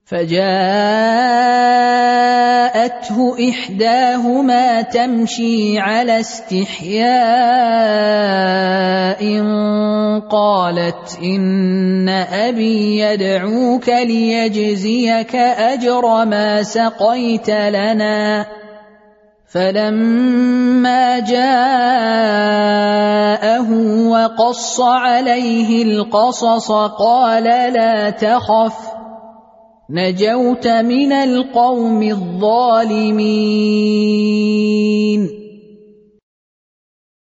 فجاءته إحداهما تمشي على استحياء قالت إن أبي يدعوك ليجزيك أجر ما سقيت لنا. فلما جاءه وقص عليه القصص قال لا تخف نجوت من القوم الظالمين.